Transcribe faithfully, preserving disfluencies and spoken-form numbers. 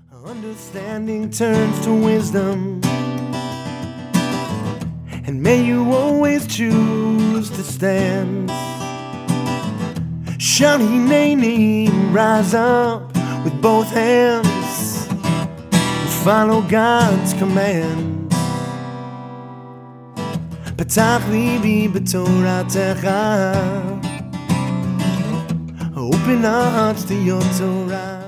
Understanding turns to wisdom, and may you always choose to stand. Shani Nani, rise up with both hands and follow God's command. Patach libi b'toratecha, open our hearts to your Torah.